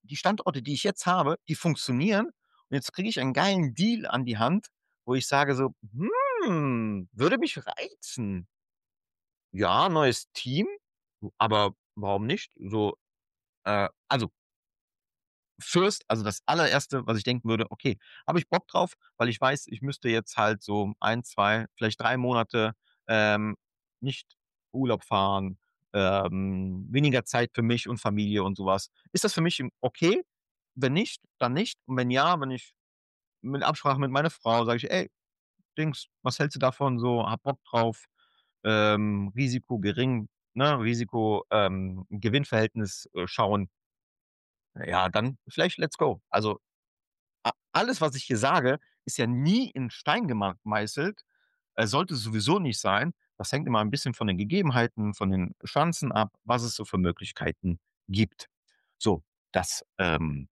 die Standorte, die ich jetzt habe, die funktionieren und jetzt kriege ich einen geilen Deal an die Hand, wo ich sage so: „Hm, würde mich reizen. Ja, neues Team, aber warum nicht?“ So, äh, also First, also das Allererste, was ich denken würde: „Okay, habe ich Bock drauf?“ Weil ich weiß, ich müsste jetzt halt so ein, zwei, vielleicht drei Monate, ähm, nicht Urlaub fahren, ähm, weniger Zeit für mich und Familie und so was. Ist das für mich im okay? Wenn nicht, dann nicht. Und wenn ja, wenn ich mit Absprache mit meiner Frau sage ich: „Ey, Dings, was hältst du davon so? Habe Bock drauf, ähm, Risiko gering, ne, Risiko, ähm, Gewinnverhältnis, äh, schauen.“ Ja, dann vielleicht let's go. Also a alles, was ich hier sage, ist ja nie in Stein gemeißelt, äh, sollte es sowieso nicht sein. Das hängt immer ein bisschen von den Gegebenheiten, von den Chancen ab, was es so für Möglichkeiten gibt. So, das, ähm,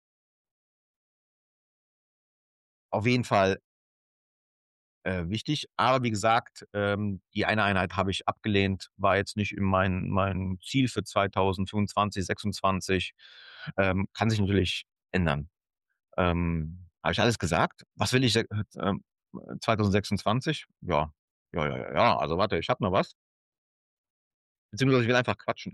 auf jeden Fall, äh, wichtig. Aber wie gesagt, ähm, die eine Einheit habe ich abgelehnt, war jetzt nicht in mein mein Ziel für zweitausendfünfundzwanzig, sechsundzwanzig. Ähm, kann sich natürlich ändern. Ähm, habe ich alles gesagt? Was will ich se ähm, zweitausendsechsundzwanzig? Ja. Ja, ja, ja, ja. Also, warte, ich habe noch was, beziehungsweise ich will einfach quatschen.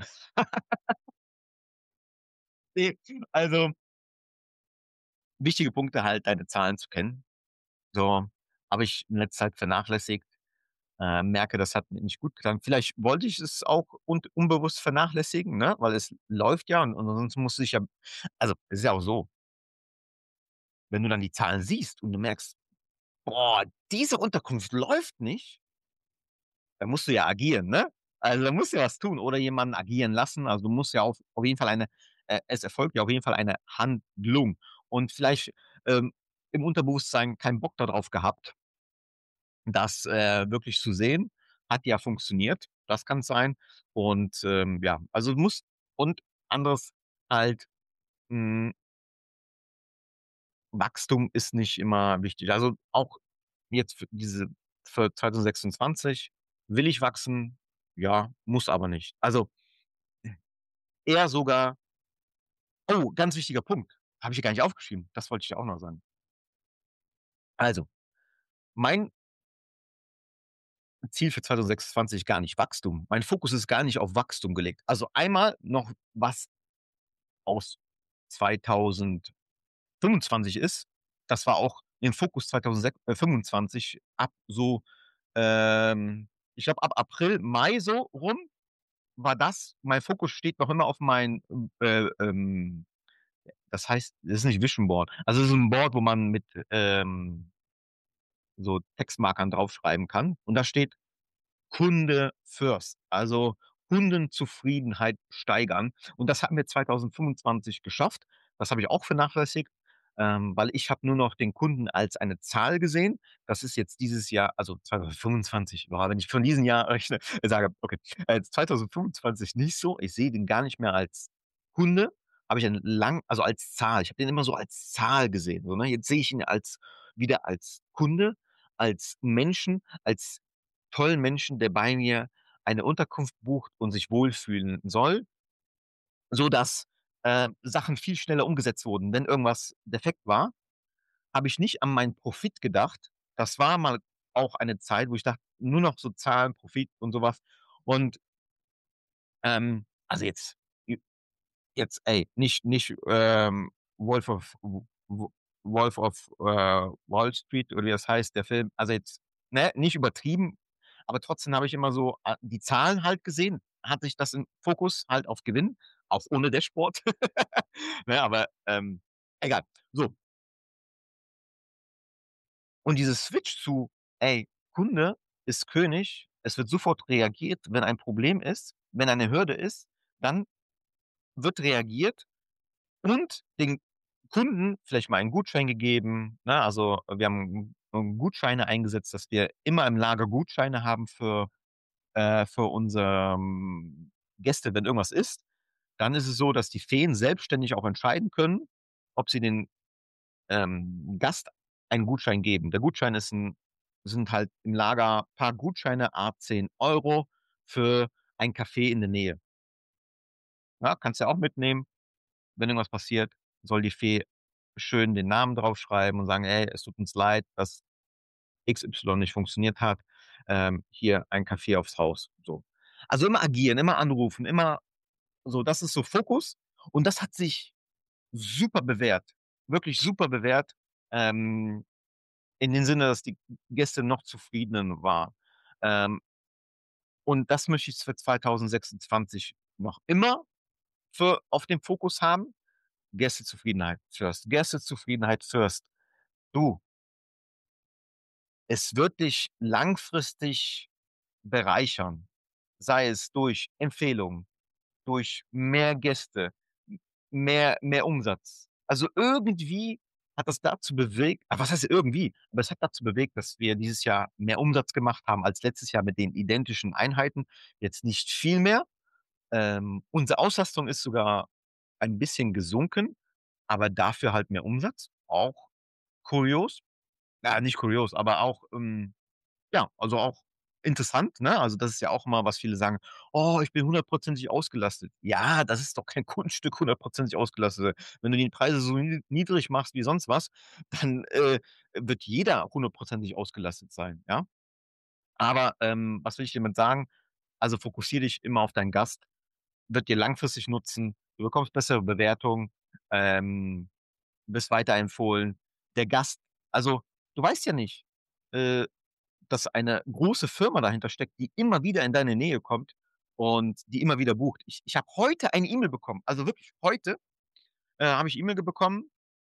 Ne, also, wichtige Punkte halt, deine Zahlen zu kennen. So, habe ich in letzter Zeit vernachlässigt, äh, merke, das hat mir nicht gut getan. Vielleicht wollte ich es auch und unbewusst vernachlässigen, ne, weil es läuft ja und und sonst musste ich ja also, es ist ja auch so, wenn du dann die Zahlen siehst und du merkst: „Boah, diese Unterkunft läuft nicht“, da musst du ja agieren, ne? Also, da musst du ja was tun oder jemanden agieren lassen. Also, du musst ja auf auf jeden Fall eine äh, es erfolgt ja auf jeden Fall eine Handlung. Und vielleicht, ähm, im Unterbewusstsein keinen Bock da drauf gehabt, das, äh, wirklich zu sehen. Hat ja funktioniert, das kann sein. Und, ähm, ja, also, du musst und anderes halt, hm, Wachstum ist nicht immer wichtig. Also, auch jetzt für diese für zweitausendsechsundzwanzig will ich wachsen? Ja, muss aber nicht. Also, eher sogar oh, ganz wichtiger Punkt, habe ich hier gar nicht aufgeschrieben. Das wollte ich dir auch noch sagen. Also, mein Ziel für zweitausendsechsundzwanzig gar nicht Wachstum. Mein Fokus ist gar nicht auf Wachstum gelegt. Also, einmal noch was aus zweitausendfünfundzwanzig ist, das war auch im Fokus zweitausendsechs äh, fünfundzwanzig ab so, ähm ich glaube, ab April, Mai so rum war das mein Fokus steht noch immer auf mein, äh, ähm das heißt, das ist nicht Vision Board. Also, es ist 'n Board, wo man mit, ähm, so Textmarkern draufschreiben kann und da steht Kunde first, also Kundenzufriedenheit steigern. Und das hatten wir zweitausendfünfundzwanzig geschafft. Das habe ich auch vernachlässigt, ähm, weil ich habe nur noch den Kunden als eine Zahl gesehen. Das ist jetzt dieses Jahr, also zweitausendfünfundzwanzig, boah, wenn ich von diesem Jahr rechne, äh, sage, okay, äh, zweitausendfünfundzwanzig nicht so. Ich sehe den gar nicht mehr als Kunde, habe ich einen lang also als Zahl. Ich habe den immer so als Zahl gesehen, so, ne? Jetzt sehe ich ihn als wieder als Kunde, als Menschen, als tollen Menschen, der bei mir eine Unterkunft bucht und sich wohlfühlen soll, sodass, äh, Sachen viel schneller umgesetzt wurden. Wenn irgendwas defekt war, habe ich nicht an meinen Profit gedacht. Das war mal auch eine Zeit, wo ich dachte, nur noch so Zahlen, Profit und so was. Und, ähm, also jetzt Jetzt, ey, nicht nicht, ähm, Wolf of W W Wolf of, äh, Wall Street oder wie das heißt, der Film. Also jetzt, ne, nicht übertrieben, aber trotzdem habe ich immer so, a die Zahlen halt gesehen, hatte ich das im Fokus halt auf Gewinn, auch ohne Dashboard. Ne, aber, ähm, egal. So, und dieses Switch zu: „Ey, Kunde ist König.“ Es wird sofort reagiert, wenn ein Problem ist, wenn eine Hürde ist, dann wird reagiert. Und den Kunden vielleicht mal einen Gutschein gegeben, ne? Also, wir haben, ähm, Gutscheine eingesetzt, dass wir immer im Lager Gutscheine haben für äh, für unsere, ähm, Gäste, wenn irgendwas ist. Dann ist es so, dass die Feen selbstständig auch entscheiden können, ob sie den, ähm, Gast einen Gutschein geben. Der Gutschein ist 'n sind halt im Lager paar Gutscheine, à zehn Euro für ein Café in der Nähe. Ja, kannst du ja auch mitnehmen, wenn irgendwas passiert. soll die Fee schön den Namen draufschreiben und sagen: „Ey, es tut uns leid, dass X Y nicht funktioniert hat. Ähm, hier ein Kaffee aufs Haus“, so. Also, immer agieren, immer anrufen, immer so, das ist so Fokus und das hat sich super bewährt, wirklich super bewährt, ähm, in dem Sinne, dass die Gäste noch zufriedener waren. Ähm, und das möchte ich für zweitausendsechsundzwanzig noch immer für auf dem Fokus haben. Gästezufriedenheit first. Gästezufriedenheit first. Du, es wird dich langfristig bereichern, sei es durch Empfehlungen, durch mehr Gäste, m mehr mehr Umsatz. Also, irgendwie hat das dazu bewegt ah, was heißt irgendwie? Aber es hat dazu bewegt, dass wir dieses Jahr mehr Umsatz gemacht haben als letztes Jahr mit den identischen Einheiten. Jetzt nicht viel mehr. Ähm, unsere Auslastung ist sogar ein bisschen gesunken, aber dafür halt mehr Umsatz. Auch kurios. Ja, nicht kurios, aber auch, ähm ja, also auch interessant, ne? Also, das ist ja auch immer, was viele sagen: „Oh, ich bin hundertprozentig ausgelastet.“ Ja, das ist doch kein Kunststück, hundertprozentig ausgelastet. Wenn du die Preise so ni niedrig machst wie sonst was, dann, äh, wird jeder hundertprozentig ausgelastet sein, ja? Aber, ähm, was will ich dir damit sagen? Also, fokussiere dich immer auf deinen Gast, wird dir langfristig nutzen. Du bekommst bessere Bewertungen, ähm, wirst weiterempfohlen. Der Gast also, du weißt ja nicht, äh dass eine große Firma dahinter steckt, die immer wieder in deine Nähe kommt und die immer wieder bucht. Ich ich habe heute eine E-Mail bekommen, also wirklich heute, äh, habe ich E-Mail bekommen,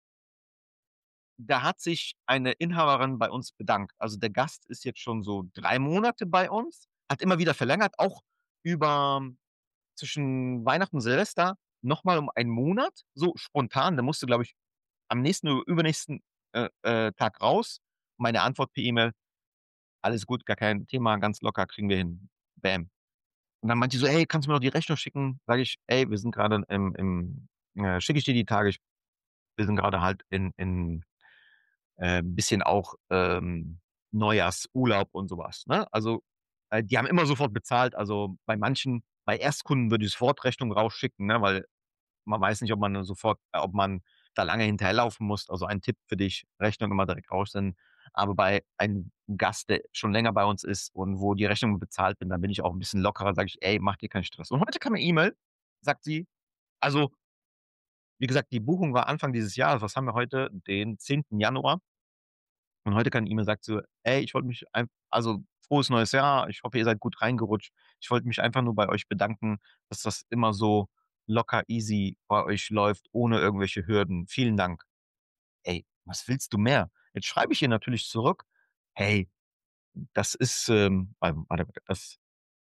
da hat sich eine Inhaberin bei uns bedankt. Also, der Gast ist jetzt schon so drei Monate bei uns, hat immer wieder verlängert, auch über zwischen Weihnachten und Silvester noch mal um einen Monat, so spontan. Der musste, glaube ich, am nächsten oder übernächsten, äh, äh, Tag raus. Meine Antwort per E-Mail: „Alles gut, gar kein Thema, ganz locker, kriegen wir hin.“ Bam. Und dann meint die so: „Ey, kannst du mir noch die Rechnung schicken?“ Sage ich: „Ey, wir sind grade im im äh, schicke ich dir die Tage. Ich wir sind grade halt in in, äh, bisschen auch, ähm, Neujahrsurlaub und so was“, ne? Also, äh, die haben immer sofort bezahlt. Also, bei manchen bei Erstkunden würde ich sofort Rechnung rausschicken, ne, weil man weiß nicht, ob man dann sofort äh, ob man da lange hinterherlaufen muss. Also, ein Tipp für dich, Rechnung immer direkt raussenden. Aber bei einem Gast, der schon länger bei uns ist und wo die Rechnung bezahlt bin, dann bin ich auch 'n bisschen lockerer, sage ich: „Ey, mach dir keinen Stress.“ Und heute kam 'ne E-Mail, sagt sie also, wie gesagt, die Buchung war Anfang dieses Jahres. Was haben wir heute? Den zehnten Januar. Und heute kam 'ne E-Mail, sagt so: „Ey, ich wollte mich einf also, frohes neues Jahr. Ich hoffe, ihr seid gut reingerutscht. Ich wollte mich einfach nur bei euch bedanken, dass das immer so locker easy bei euch läuft, ohne irgendwelche Hürden. Vielen Dank.“ Ey, was willst du mehr? Jetzt schreibe ich ihr natürlich zurück: „Hey, das ist, ähm“ ähm, warte, das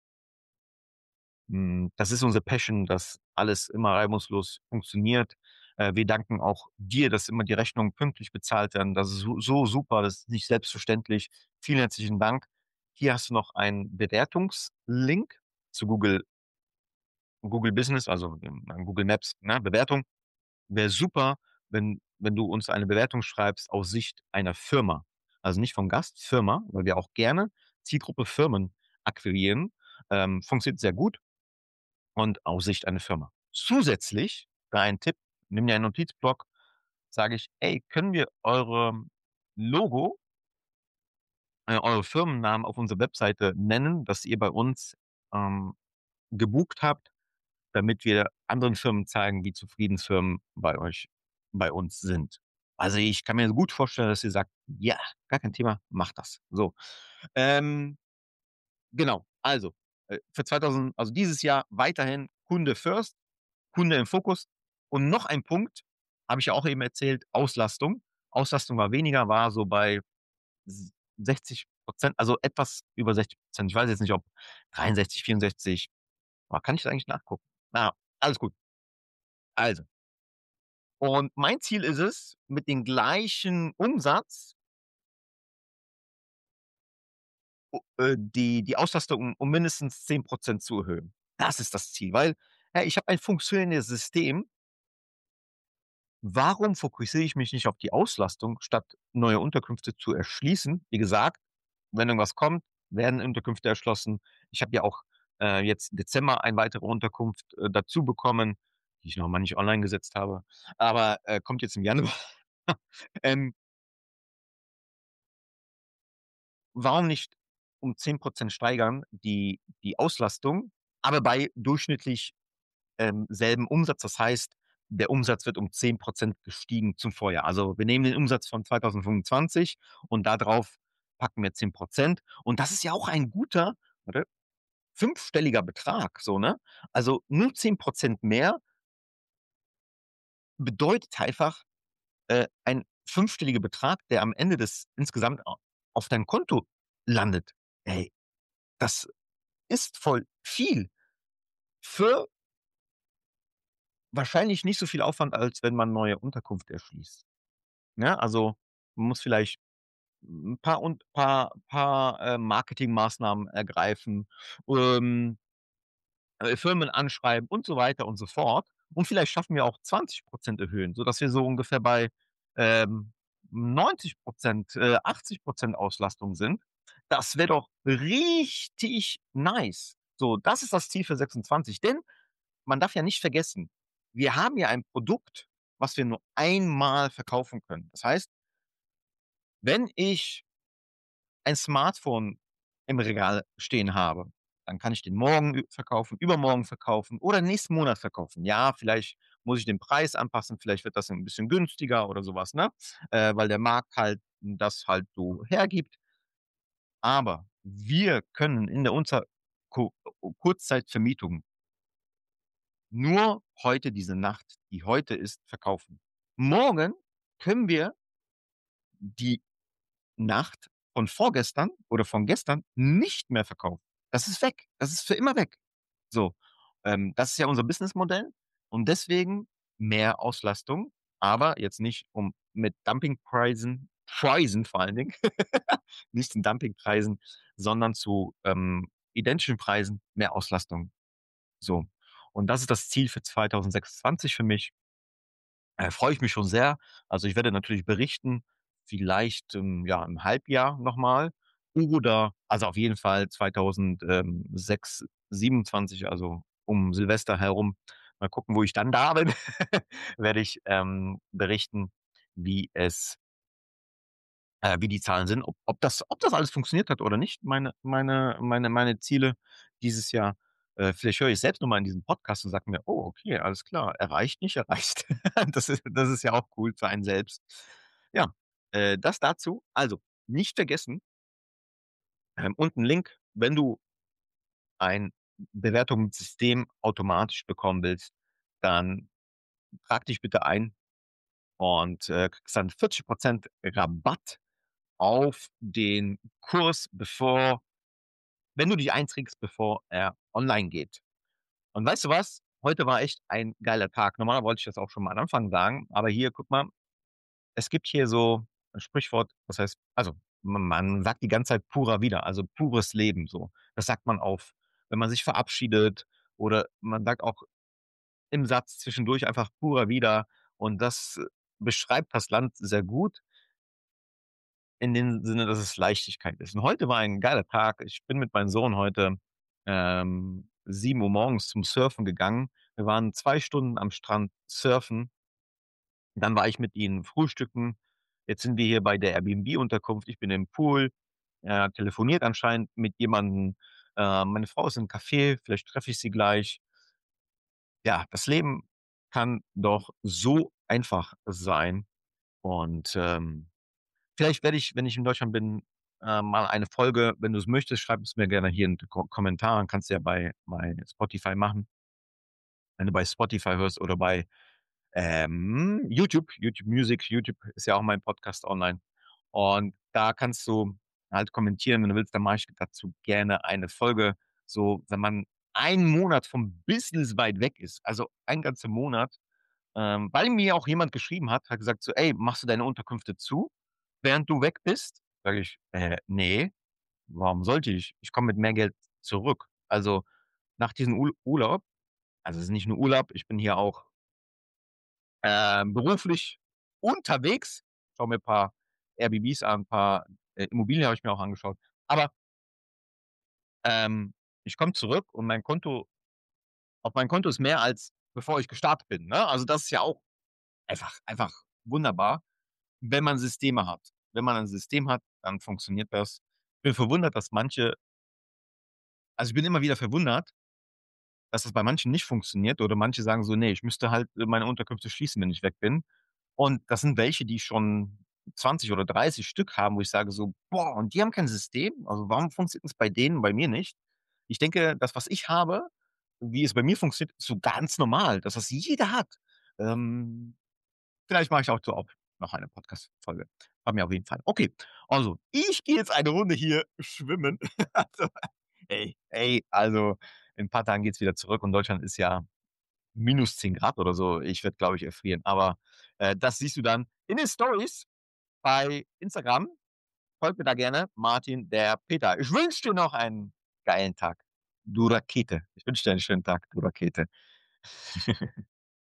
hm, das ist unsere Passion, dass alles immer reibungslos funktioniert. Äh, wir danken auch dir, dass immer die Rechnungen pünktlich bezahlt werden. Das ist so so super, das ist nicht selbstverständlich. Vielen herzlichen Dank. Hier hast du noch einen Bewertungslink zu Google Google Business, also, ähm, Google Maps, ne, Bewertung. Wäre super, wenn wenn du uns eine Bewertung schreibst aus Sicht einer Firma. Also, nicht vom Gast, Firma, weil wir auch gerne Zielgruppe Firmen akquirieren. Ähm, funktioniert sehr gut und aus Sicht einer Firma. Zusätzlich, da ein Tipp, nimm dir einen Notizblock, sage ich: „Ey, können wir eure Logo, äh, eure Firmennamen auf unserer Webseite nennen, dass ihr bei uns, ähm, gebucht habt, damit wir anderen Firmen zeigen, wie zufrieden Firmen bei euch bei uns sind.“ Also, ich kann mir gut vorstellen, dass ihr sagt: „Ja, gar kein Thema, macht das.“ So, ähm, genau. Also, äh, für zweitausend also, dieses Jahr weiterhin Kunde first, Kunde im Fokus. Und noch ein Punkt, habe ich ja auch eben erzählt, Auslastung. Auslastung war weniger, war so bei s sechzig, also, etwas über sechzig. Ich weiß jetzt nicht, ob dreiundsechzig, vierundsechzig, aber kann ich das eigentlich nachgucken? Na, alles gut. Also, und mein Ziel ist es, mit dem gleichen Umsatz, o äh, die die Auslastung um um mindestens zehn Prozent zu erhöhen. Das ist das Ziel, weil, hey, ich habe ein funktionierendes System. Warum fokussiere ich mich nicht auf die Auslastung, statt neue Unterkünfte zu erschließen? Wie gesagt, wenn irgendwas kommt, werden Unterkünfte erschlossen. Ich habe ja auch, äh, jetzt im Dezember eine weitere Unterkunft, äh, dazu bekommen. die ich noch mal nicht online gesetzt habe, aber, äh, kommt jetzt im Januar. Ähm warum nicht um zehn Prozent steigern die die Auslastung, aber bei durchschnittlich, ähm, selben Umsatz. Das heißt, der Umsatz wird um zehn Prozent gestiegen zum Vorjahr. Also, wir nehmen den Umsatz von zweitausendfünfundzwanzig und da drauf packen wir zehn Prozent. Und das ist ja auch ein guter, warte, fünfstelliger Betrag so, ne? Also, nur zehn Prozent mehr bedeutet einfach, äh, ein fünfstelliger Betrag, der am Ende des insgesamt a auf deinem Konto landet. Ey, das ist voll viel für wahrscheinlich nicht so viel Aufwand, als wenn man neue Unterkunft erschließt, ne? Also, man muss vielleicht 'n paar und paar paar, äh, Marketingmaßnahmen ergreifen, ähm, äh, Firmen anschreiben und so weiter und so fort. Und vielleicht schaffen wir auch zwanzig Prozent erhöhen, sodass wir so ungefähr bei, ähm, neunzig Prozent, äh, achtzig Prozent Auslastung sind. Das wäre doch richtig nice. So, das ist das Ziel für sechsundzwanzig, denn man darf ja nicht vergessen, wir haben ja ein Produkt, was wir nur einmal verkaufen können. Das heißt wenn ich ein Smartphone im Regal stehen habe, dann kann ich den morgen ü verkaufen, übermorgen verkaufen oder nächsten Monat verkaufen. Ja, vielleicht muss ich den Preis anpassen, vielleicht wird das 'n bisschen günstiger oder so was, ne? Äh, weil der Markt halt das halt so hergibt. Aber wir können in der unter Ku Kurzzeitvermietung nur heute diese Nacht, die heute ist, verkaufen. Morgen können wir die Nacht von vorgestern oder von gestern nicht mehr verkaufen. Das ist weg. Das ist für immer weg. So, ähm, das ist ja unser Businessmodell und deswegen mehr Auslastung, aber jetzt nicht um mit Dumpingpreisen Preisen vor allen Dingen, nicht zu Dumpingpreisen, sondern zu, ähm, identischen Preisen mehr Auslastung. So, und das ist das Ziel für zweitausendsechsundzwanzig für mich. Äh, freue ich mich schon sehr. Also, ich werde natürlich berichten, vielleicht, ähm, ja, im Halbjahr noch mal oder also, auf jeden Fall zweitausend ähm, sechs siebenundzwanzig, also, um Silvester herum. Mal gucken, wo ich dann da bin, werde ich, ähm, berichten, wie es äh, wie die Zahlen sind, ob ob das ob das alles funktioniert hat oder nicht, meine meine meine meine Ziele dieses Jahr. Äh, vielleicht höre ich selbst noch mal in diesem Podcast und sage mir: „Oh, okay, alles klar, erreicht, nicht erreicht.“ Das ist das ist ja auch cool für einen selbst. Ja, äh, das dazu. Also, nicht vergessen ähm, unten Link, wenn du ein Bewertungssystem automatisch bekommen willst, dann trag dich bitte ein und, äh, kriegst dann vierzig Prozent Rabatt auf den Kurs, bevor wenn du dich einträgst, bevor er online geht. Und weißt du was? Heute war echt ein geiler Tag. Normal wollte ich das auch schon mal am Anfang sagen, aber hier, guck mal, es gibt hier so 'n Sprichwort, das heißt also, m man sagt die ganze Zeit Pura Vida, also, pures Leben so. Das sagt man auf wenn man sich verabschiedet oder man sagt auch im Satz zwischendurch einfach Pura Vida und das beschreibt das Land sehr gut in dem Sinne, dass es Leichtigkeit ist. Und heute war ein geiler Tag. Ich bin mit meinem Sohn heute, ähm, sieben Uhr morgens zum Surfen gegangen. Wir waren zwei Stunden am Strand surfen. Dann war ich mit ihnen frühstücken. Jetzt sind wir hier bei der Airbnb-Unterkunft. Ich bin im Pool. Er telefoniert anscheinend mit jemandem. Äh, meine Frau ist im Café, vielleicht treffe ich sie gleich. Ja, das Leben kann doch so einfach sein und, ähm, vielleicht werde ich, wenn ich in Deutschland bin, äh, mal eine Folge wenn du's möchtest, schreib es mir gerne hier in die Ko Kommentaren. Kannst du ja bei bei Spotify machen wenn du bei Spotify hörst oder bei, ähm, YouTube, YouTube Music. YouTube ist ja auch mein Podcast online. Und da kannst du halt kommentieren, wenn du willst, dann mache ich dazu gerne eine Folge. So, wenn man einen Monat vom Business weit weg ist, also, ein ganzer Monat, ähm, weil mir auch jemand geschrieben hat, hat gesagt so: „Ey, machst du deine Unterkünfte zu, während du weg bist?“ Sage ich: „Äh, ne, warum sollte ich? Ich komme mit mehr Geld zurück.“ Also, nach diesem Ul Urlaub also, es ist nicht nur Urlaub, ich bin hier auch ähm, beruflich unterwegs, schaue mir paar Airbnbs an, paar, äh, Immobilien habe ich mir auch angeschaut. Aber ähm, ich komme zurück und mein Konto auf meinem Konto ist mehr als bevor ich gestartet bin, ne? Also, das ist ja auch einfach einfach wunderbar, wenn man Systeme hat. Wenn man ein System hat, dann funktioniert das. Bin verwundert, dass manche also, ich bin immer wieder verwundert, dass das bei manchen nicht funktioniert oder manche sagen so: „Ne, ich müsste halt, äh, meine Unterkünfte schließen, wenn ich weg bin.“ Und das sind welche, die schon zwanzig oder dreißig Stück haben, wo ich sage so: „Boah, und die haben kein System? Also, warum funktioniert das bei denen, bei mir nicht?“ Ich denke, das, was ich habe, wie es bei mir funktioniert, ist so ganz normal, dass das jeder hat. Ähm, Vielleicht mache ich auch so auch noch eine Podcast-Folge. Haben wir auf jeden Fall. Okay, also, ich gehe jetzt eine Runde hier schwimmen. Also, ey ey, also, in 'n paar Tagen geht's wieder zurück und Deutschland ist ja minus zehn Grad oder so. Ich werde, glaube ich, erfrieren. Aber, äh, das siehst du dann in den Stories bei Instagram. Folgt mir da gerne, Martin der Peter. Ich wünsche dir noch einen geilen Tag, du Rakete. Ich wünsche dir einen schönen Tag, du Rakete.